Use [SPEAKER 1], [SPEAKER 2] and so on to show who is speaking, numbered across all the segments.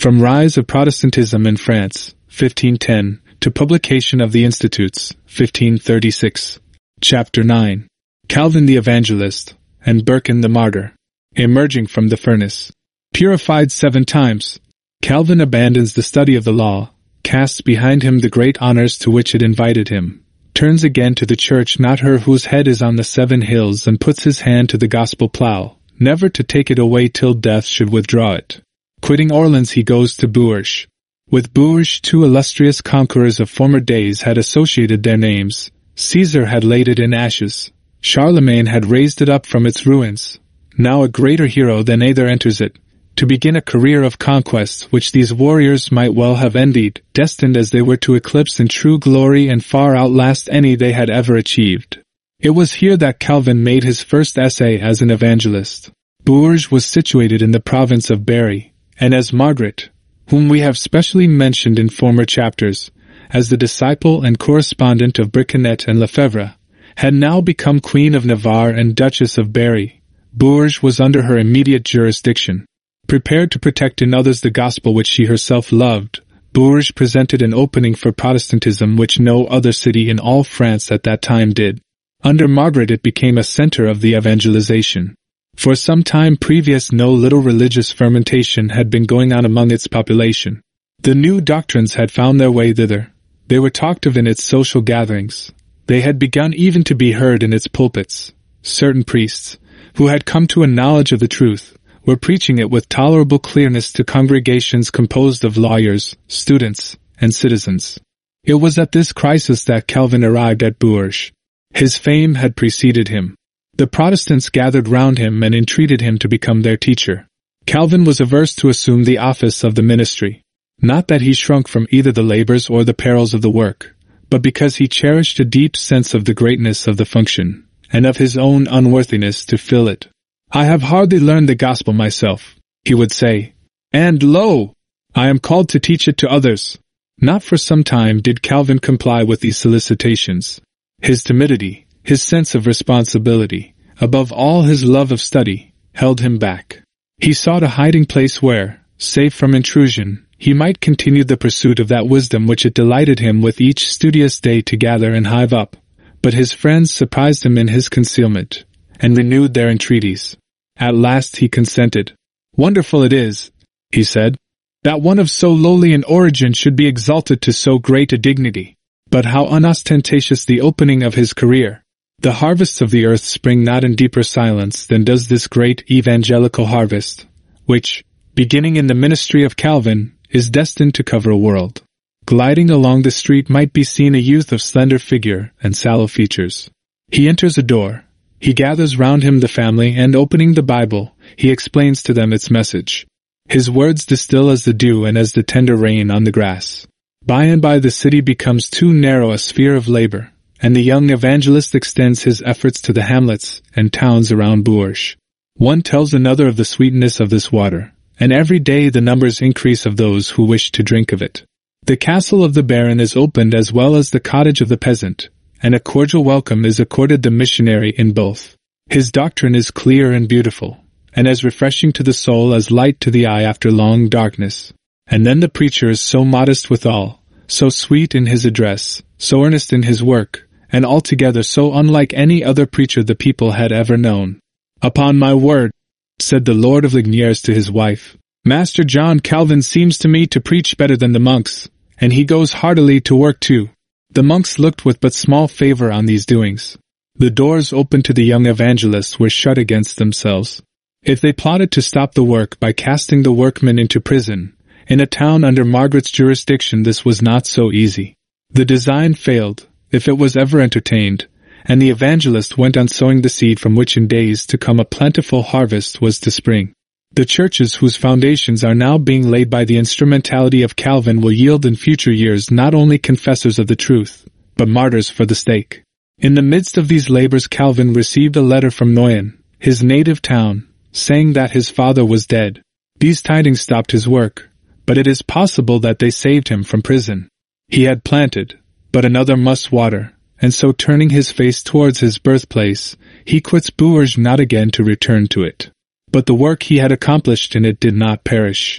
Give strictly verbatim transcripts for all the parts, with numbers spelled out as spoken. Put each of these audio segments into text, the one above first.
[SPEAKER 1] From Rise of Protestantism in France, fifteen ten, to Publication of the Institutes, fifteen thirty-six. Chapter nine. Calvin the Evangelist, and Berken the Martyr. Emerging from the furnace. Purified seven times, Calvin abandons the study of the law, casts behind him the great honors to which it invited him, turns again to the church, not her whose head is on the seven hills, and puts his hand to the gospel plough, never to take it away till death should withdraw it. Quitting Orleans, he goes to Bourges. With Bourges, two illustrious conquerors of former days had associated their names. Caesar had laid it in ashes. Charlemagne had raised it up from its ruins. Now a greater hero than either enters it, to begin a career of conquest which these warriors might well have envied, destined as they were to eclipse in true glory and far outlast any they had ever achieved. It was here that Calvin made his first essay as an evangelist. Bourges was situated in the province of Berry, and as Margaret, whom we have specially mentioned in former chapters, as the disciple and correspondent of Briçonnet and Lefebvre, had now become Queen of Navarre and Duchess of Berry, Bourges was under her immediate jurisdiction. Prepared to protect in others the gospel which she herself loved, Bourges presented an opening for Protestantism which no other city in all France at that time did. Under Margaret it became a center of the evangelization. For some time previous no little religious fermentation had been going on among its population. The new doctrines had found their way thither. They were talked of in its social gatherings. They had begun even to be heard in its pulpits. Certain priests, who had come to a knowledge of the truth, were preaching it with tolerable clearness to congregations composed of lawyers, students, and citizens. It was at this crisis that Calvin arrived at Bourges. His fame had preceded him. The Protestants gathered round him and entreated him to become their teacher. Calvin was averse to assume the office of the ministry. Not that he shrunk from either the labors or the perils of the work, but because he cherished a deep sense of the greatness of the function, and of his own unworthiness to fill it. "I have hardly learned the gospel myself," he would say, "and lo! I am called to teach it to others." Not for some time did Calvin comply with these solicitations. His timidity, his sense of responsibility, above all his love of study, held him back. He sought a hiding place where, safe from intrusion, he might continue the pursuit of that wisdom which it delighted him with each studious day to gather and hive up. But his friends surprised him in his concealment, and renewed their entreaties. At last he consented. "Wonderful it is," he said, "that one of so lowly an origin should be exalted to so great a dignity. But how unostentatious the opening of his career! The harvests of the earth spring not in deeper silence than does this great evangelical harvest, which, beginning in the ministry of Calvin, is destined to cover a world." Gliding along the street might be seen a youth of slender figure and sallow features. He enters a door. He gathers round him the family, and opening the Bible, he explains to them its message. His words distill as the dew and as the tender rain on the grass. By and by the city becomes too narrow a sphere of labor, and the young evangelist extends his efforts to the hamlets and towns around Bourges. One tells another of the sweetness of this water, and every day the numbers increase of those who wish to drink of it. The castle of the baron is opened as well as the cottage of the peasant, and a cordial welcome is accorded the missionary in both. His doctrine is clear and beautiful, and as refreshing to the soul as light to the eye after long darkness. And then the preacher is so modest withal, so sweet in his address, so earnest in his work, and altogether so unlike any other preacher the people had ever known. "Upon my word," said the Lord of Lignières to his wife, "Master John Calvin seems to me to preach better than the monks, and he goes heartily to work too." The monks looked with but small favor on these doings. The doors open to the young evangelists were shut against themselves. If they plotted to stop the work by casting the workmen into prison, in a town under Margaret's jurisdiction this was not so easy. The design failed, if it was ever entertained, and the evangelist went on sowing the seed from which in days to come a plentiful harvest was to spring. The churches whose foundations are now being laid by the instrumentality of Calvin will yield in future years not only confessors of the truth, but martyrs for the stake. In the midst of these labors Calvin received a letter from Noyon, his native town, saying that his father was dead. These tidings stopped his work, but it is possible that they saved him from prison. He had planted, but another must water, and so turning his face towards his birthplace, he quits Bourges not again to return to it. But the work he had accomplished in it did not perish.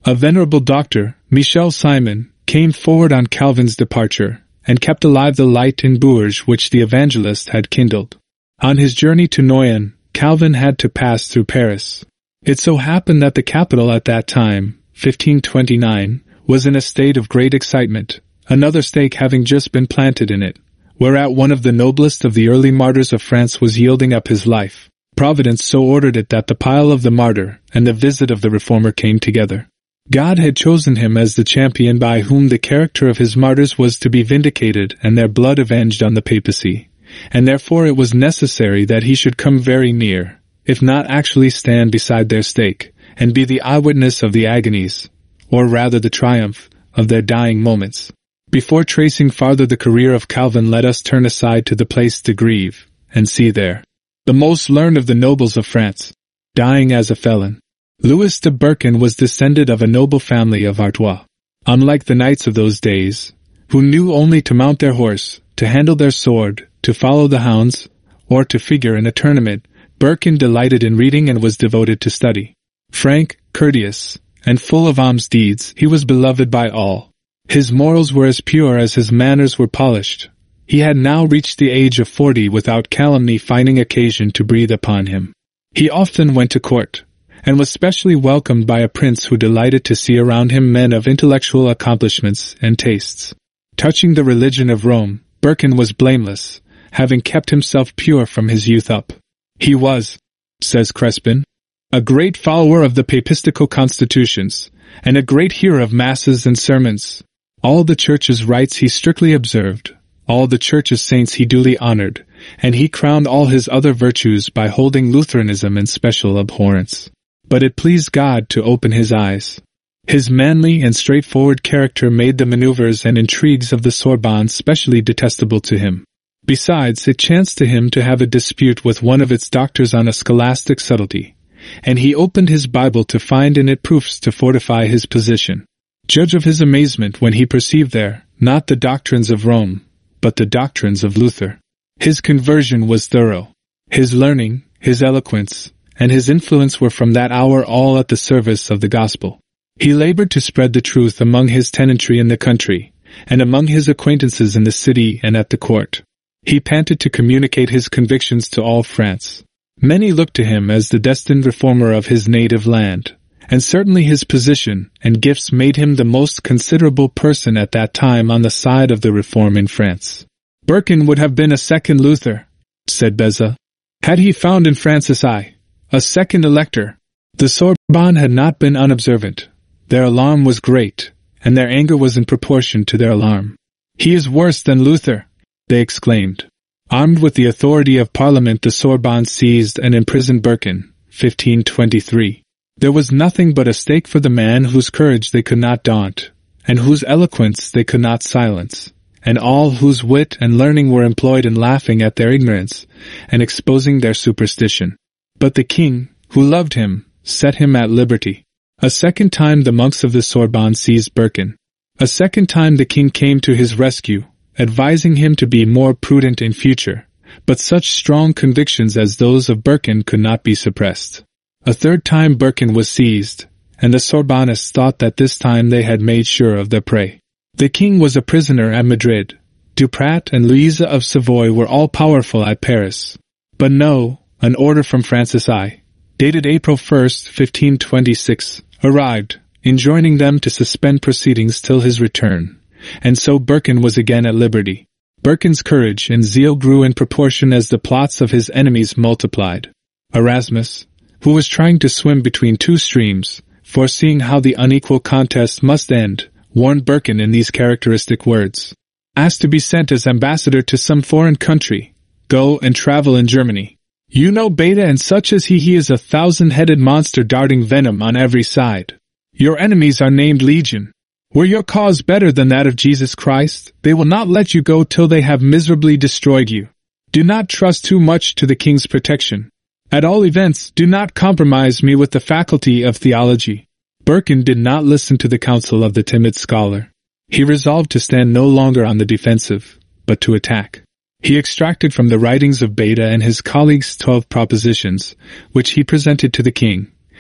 [SPEAKER 1] A venerable doctor, Michel Simon, came forward on Calvin's departure, and kept alive the light in Bourges which the evangelist had kindled. On his journey to Noyon, Calvin had to pass through Paris. It so happened that the capital at that time, fifteen twenty-nine, was in a state of great excitement, another stake having just been planted in it, whereat one of the noblest of the early martyrs of France was yielding up his life. Providence so ordered it that the pile of the martyr and the visit of the reformer came together. God had chosen him as the champion by whom the character of his martyrs was to be vindicated and their blood avenged on the papacy, and therefore it was necessary that he should come very near, if not actually stand beside their stake, and be the eyewitness of the agonies, or rather the triumph, of their dying moments. Before tracing farther the career of Calvin, let us turn aside to the Place de Grève, and see there the most learned of the nobles of France, dying as a felon. Louis de Berken was descended of a noble family of Artois. Unlike the knights of those days, who knew only to mount their horse, to handle their sword, to follow the hounds, or to figure in a tournament, Berken delighted in reading and was devoted to study. Frank, courteous, and full of alms deeds, he was beloved by all. His morals were as pure as his manners were polished. He had now reached the age of forty without calumny finding occasion to breathe upon him. He often went to court, and was specially welcomed by a prince who delighted to see around him men of intellectual accomplishments and tastes. Touching the religion of Rome, Berken was blameless, having kept himself pure from his youth up. He was, says Crespin, a great follower of the papistical constitutions, and a great hearer of masses and sermons. All the Church's rites he strictly observed, all the Church's saints he duly honored, and he crowned all his other virtues by holding Lutheranism in special abhorrence. But it pleased God to open his eyes. His manly and straightforward character made the maneuvers and intrigues of the Sorbonne specially detestable to him. Besides, it chanced to him to have a dispute with one of its doctors on a scholastic subtlety, and he opened his Bible to find in it proofs to fortify his position. Judge of his amazement when he perceived there, not the doctrines of Rome, but the doctrines of Luther. His conversion was thorough. His learning, his eloquence, and his influence were from that hour all at the service of the gospel. He labored to spread the truth among his tenantry in the country, and among his acquaintances in the city and at the court. He panted to communicate his convictions to all France. Many looked to him as the destined reformer of his native land, and certainly his position and gifts made him the most considerable person at that time on the side of the reform in France. Berken would have been a second Luther, said Beza, had he found in Francis I, a second elector. The Sorbonne had not been unobservant. Their alarm was great, and their anger was in proportion to their alarm. He is worse than Luther, they exclaimed. Armed with the authority of Parliament, the Sorbonne seized and imprisoned Berken, fifteen twenty-three. There was nothing but a stake for the man whose courage they could not daunt, and whose eloquence they could not silence, and all whose wit and learning were employed in laughing at their ignorance and exposing their superstition. But the king, who loved him, set him at liberty. A second time the monks of the Sorbonne seized Berken. A second time the king came to his rescue, advising him to be more prudent in future, but such strong convictions as those of Berken could not be suppressed. A third time Berken was seized, and the Sorbonnists thought that this time they had made sure of their prey. The king was a prisoner at Madrid. Duprat and Louisa of Savoy were all powerful at Paris. But no, an order from Francis I, dated April first, fifteen twenty-six, arrived, enjoining them to suspend proceedings till his return, and so Berken was again at liberty. Berken's courage and zeal grew in proportion as the plots of his enemies multiplied. Erasmus, who was trying to swim between two streams, foreseeing how the unequal contest must end, warned Berken in these characteristic words. Asked to be sent as ambassador to some foreign country, go and travel in Germany. You know Beta, and such as he he is a thousand-headed monster darting venom on every side. Your enemies are named Legion. Were your cause better than that of Jesus Christ, they will not let you go till they have miserably destroyed you. Do not trust too much to the king's protection. At all events, do not compromise me with the faculty of theology. Berken did not listen to the counsel of the timid scholar. He resolved to stand no longer on the defensive, but to attack. He extracted from the writings of Beda and his colleagues twelve propositions, which he presented to the king,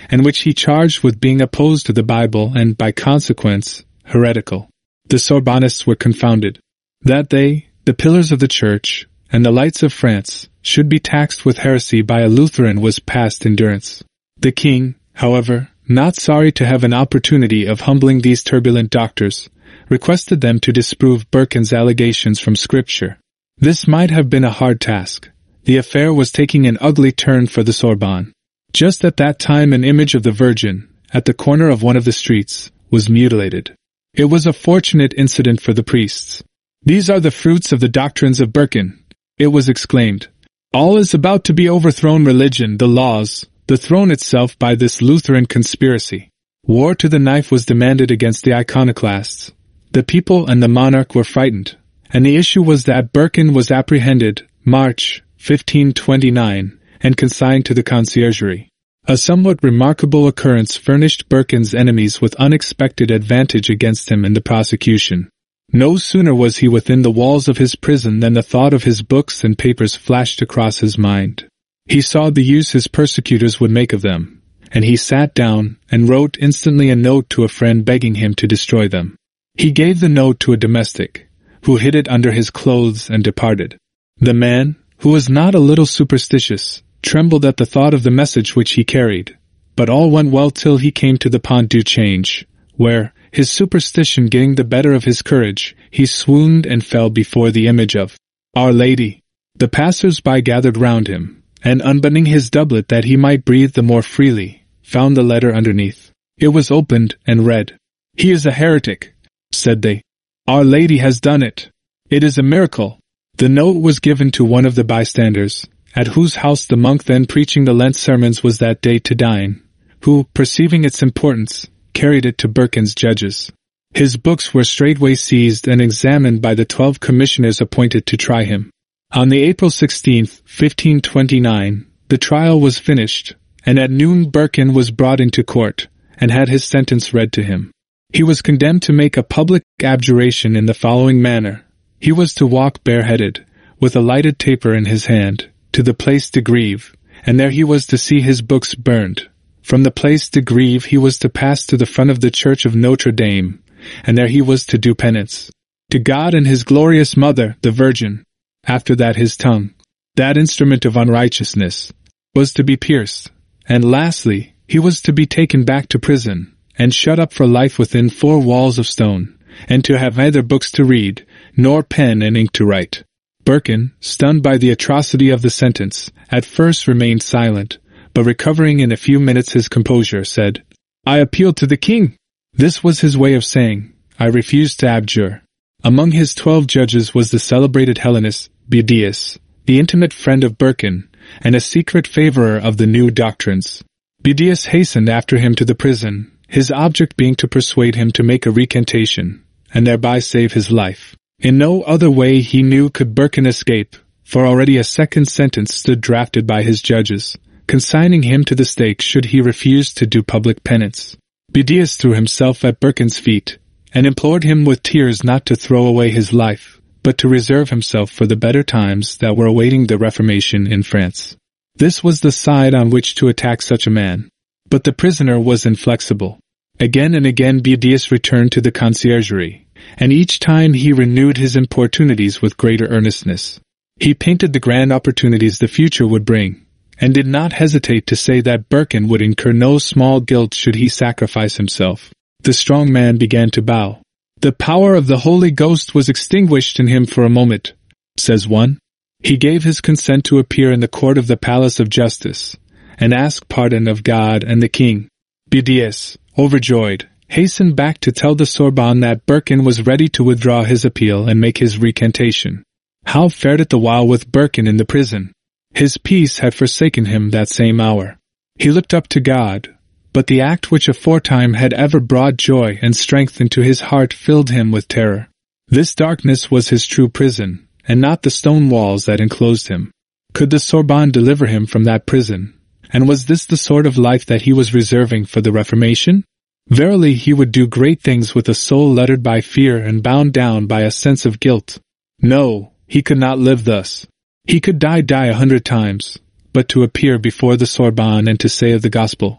[SPEAKER 1] and which he charged with being opposed to the Bible and, by consequence, heretical. The Sorbonnists were confounded. That they, the pillars of the Church, and the lights of France, should be taxed with heresy by a Lutheran was past endurance. The king, however, not sorry to have an opportunity of humbling these turbulent doctors, requested them to disprove Berquin's allegations from Scripture. This might have been a hard task. The affair was taking an ugly turn for the Sorbonne. Just at that time an image of the Virgin, at the corner of one of the streets, was mutilated. It was a fortunate incident for the priests. "These are the fruits of the doctrines of Berquin," it was exclaimed. "All is about to be overthrown, religion, the laws, the throne itself by this Lutheran conspiracy." War to the knife was demanded against the iconoclasts. The people and the monarch were frightened, and the issue was that Berquin was apprehended, March, fifteen twenty-nine, and consigned to the Conciergerie. A somewhat remarkable occurrence furnished Berquin's enemies with unexpected advantage against him in the prosecution. No sooner was he within the walls of his prison than the thought of his books and papers flashed across his mind. He saw the use his persecutors would make of them, and he sat down and wrote instantly a note to a friend begging him to destroy them. He gave the note to a domestic, who hid it under his clothes and departed. The man, who was not a little superstitious, trembled at the thought of the message which he carried, but all went well till he came to the Pont du Change, where, his superstition getting the better of his courage, he swooned and fell before the image of Our Lady. The passers-by gathered round him, and unbuttoning his doublet that he might breathe the more freely, found the letter underneath. It was opened and read. "He is a heretic," said they. "Our Lady has done it. It is a miracle." The note was given to one of the bystanders, at whose house the monk then preaching the Lent sermons was that day to dine, who, perceiving its importance, carried it to Berquin's judges. His books were straightway seized and examined by the twelve commissioners appointed to try him. On the April sixteenth, fifteen twenty-nine, the trial was finished, and at noon Berquin was brought into court, and had his sentence read to him. He was condemned to make a public abjuration in the following manner. He was to walk bareheaded, with a lighted taper in his hand, to the Place de Grève, and there he was to see his books burned. From the Place de Grève he was to pass to the front of the church of Notre Dame, and there he was to do penance to God and his glorious mother, the Virgin. After that his tongue, that instrument of unrighteousness, was to be pierced, and lastly, he was to be taken back to prison, and shut up for life within four walls of stone, and to have neither books to read, nor pen and ink to write. Berquin, stunned by the atrocity of the sentence, at first remained silent, but recovering in a few minutes his composure, said, "I appeal to the king." This was his way of saying, "I refuse to abjure." Among his twelve judges was the celebrated Hellenist, Bedius, the intimate friend of Berquin, and a secret favorer of the new doctrines. Bedius hastened after him to the prison, his object being to persuade him to make a recantation, and thereby save his life. In no other way he knew could Berquin escape, for already a second sentence stood drafted by his judges, consigning him to the stake should he refuse to do public penance. Bedius threw himself at Berquin's feet, and implored him with tears not to throw away his life, but to reserve himself for the better times that were awaiting the Reformation in France. This was the side on which to attack such a man. But the prisoner was inflexible. Again and again Bedius returned to the Conciergerie, and each time he renewed his importunities with greater earnestness. He painted the grand opportunities the future would bring, and did not hesitate to say that Berquin would incur no small guilt should he sacrifice himself. The strong man began to bow. "The power of the Holy Ghost was extinguished in him for a moment," says one. He gave his consent to appear in the court of the Palace of Justice, and ask pardon of God and the king. Bedius, overjoyed, hastened back to tell the Sorbonne that Berquin was ready to withdraw his appeal and make his recantation. How fared it the while with Berquin in the prison? His peace had forsaken him that same hour. He looked up to God, but the act which aforetime had ever brought joy and strength into his heart filled him with terror. This darkness was his true prison, and not the stone walls that enclosed him. Could the Sorbonne deliver him from that prison? And was this the sort of life that he was reserving for the Reformation? Verily he would do great things with a soul lettered by fear and bound down by a sense of guilt. No, he could not live thus. He could die die a hundred times, but to appear before the Sorbonne and to say of the gospel,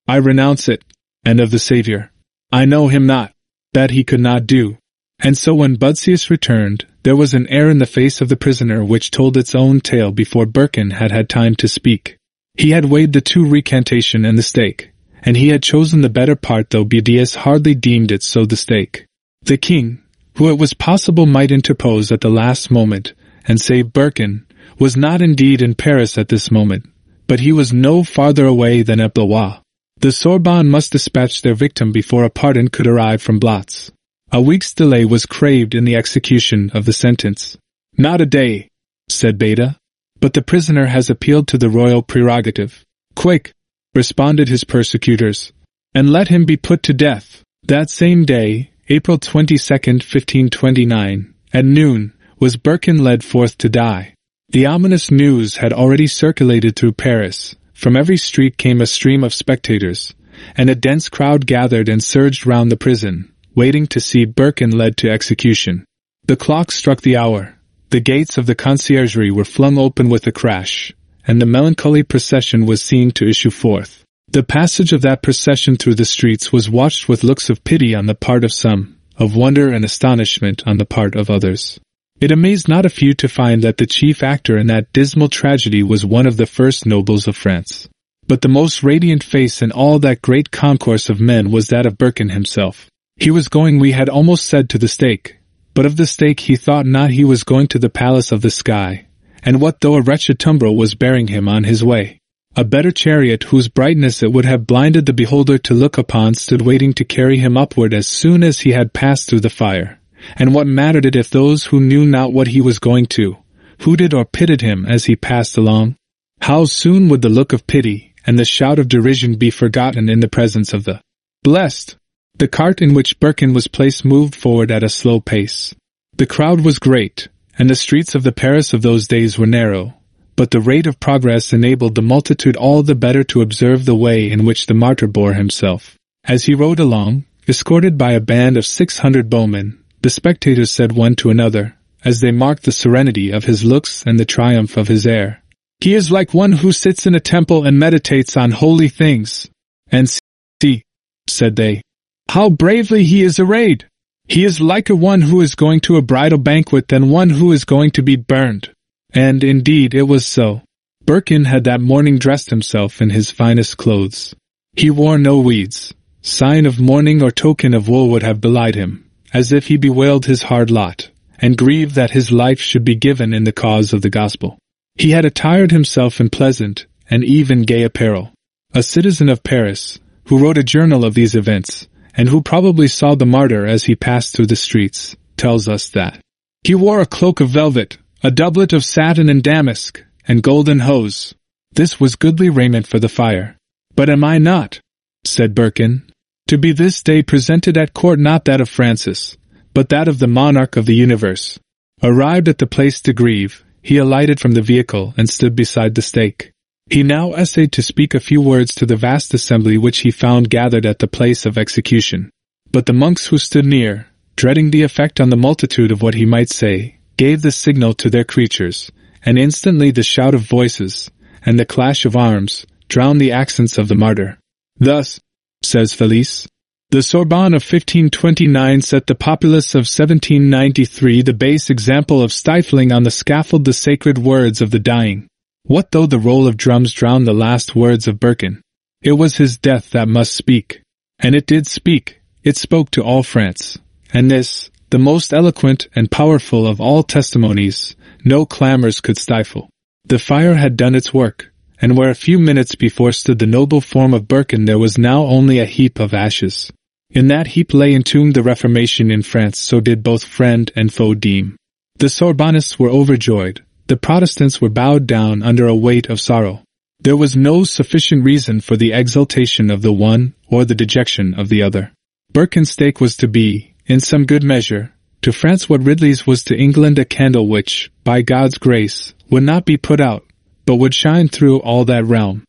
[SPEAKER 1] I renounce it, and of the Saviour. I know him not. That he could not do. And so when Budsius returned, there was an air in the face of the prisoner which told its own tale before Birkin had had time to speak. He had weighed the two recantation and the stake, and he had chosen the better part, though Budsius hardly deemed it so the stake. The king, who it was possible might interpose at the last moment, and save Birkin, was not indeed in Paris at this moment, but he was no farther away than at Blois. The Sorbonne must dispatch their victim before a pardon could arrive from Blotz. A week's delay was craved in the execution of the sentence. Not a day, said Beda, but the prisoner has appealed to the royal prerogative. Quick, responded his persecutors, and let him be put to death. That same day, April twenty-second, fifteen twenty-nine, at noon, was Birkin led forth to die. The ominous news had already circulated through Paris. From every street came a stream of spectators, and a dense crowd gathered and surged round the prison, waiting to see Birkin led to execution. The clock struck the hour, the gates of the conciergerie were flung open with a crash, and the melancholy procession was seen to issue forth. The passage of that procession through the streets was watched with looks of pity on the part of some, of wonder and astonishment on the part of others. It amazed not a few to find that the chief actor in that dismal tragedy was one of the first nobles of France. But the most radiant face in all that great concourse of men was that of Birkin himself. He was going, we had almost said, to the stake, but of the stake he thought not, he was going to the palace of the sky, and what though a wretched tumbrel was bearing him on his way? A better chariot whose brightness it would have blinded the beholder to look upon stood waiting to carry him upward as soon as he had passed through the fire. And what mattered it if those who knew not what he was going to, hooted or pitied him as he passed along? How soon would the look of pity and the shout of derision be forgotten in the presence of the blessed? The cart in which Birkin was placed moved forward at a slow pace. The crowd was great, and the streets of the Paris of those days were narrow, but the rate of progress enabled the multitude all the better to observe the way in which the martyr bore himself. As he rode along, escorted by a band of six hundred bowmen, the spectators said one to another, as they marked the serenity of his looks and the triumph of his air, "He is like one who sits in a temple and meditates on holy things." And see, said they, how bravely he is arrayed! He is liker one who is going to a bridal banquet than one who is going to be burned. And indeed it was so. Birkin had that morning dressed himself in his finest clothes. He wore no weeds. Sign of mourning or token of woe would have belied him, as if he bewailed his hard lot, and grieved that his life should be given in the cause of the gospel. He had attired himself in pleasant, and even gay apparel. A citizen of Paris, who wrote a journal of these events, and who probably saw the martyr as he passed through the streets, tells us that he wore a cloak of velvet, a doublet of satin and damask, and golden hose. This was goodly raiment for the fire. But am I not, said Birkin, to be this day presented at court not that of Francis, but that of the monarch of the universe? Arrived at the place de Grève, he alighted from the vehicle and stood beside the stake. He now essayed to speak a few words to the vast assembly which he found gathered at the place of execution. But the monks who stood near, dreading the effect on the multitude of what he might say, gave the signal to their creatures, and instantly the shout of voices, and the clash of arms, drowned the accents of the martyr. Thus, says Felice, the Sorbonne of fifteen twenty-nine set the populace of seventeen ninety-three the base example of stifling on the scaffold the sacred words of the dying. What though the roll of drums drowned the last words of Birkin? It was his death that must speak. And it did speak. It spoke to all France. And this, the most eloquent and powerful of all testimonies, no clamors could stifle. The fire had done its work, and where a few minutes before stood the noble form of Birkin there was now only a heap of ashes. In that heap lay entombed the Reformation in France, so did both friend and foe deem. The Sorbonnists were overjoyed. The Protestants were bowed down under a weight of sorrow. There was no sufficient reason for the exultation of the one or the dejection of the other. Birkin's stake was to be, in some good measure, to France what Ridley's was to England, a candle which, by God's grace, would not be put out, but would shine through all that realm.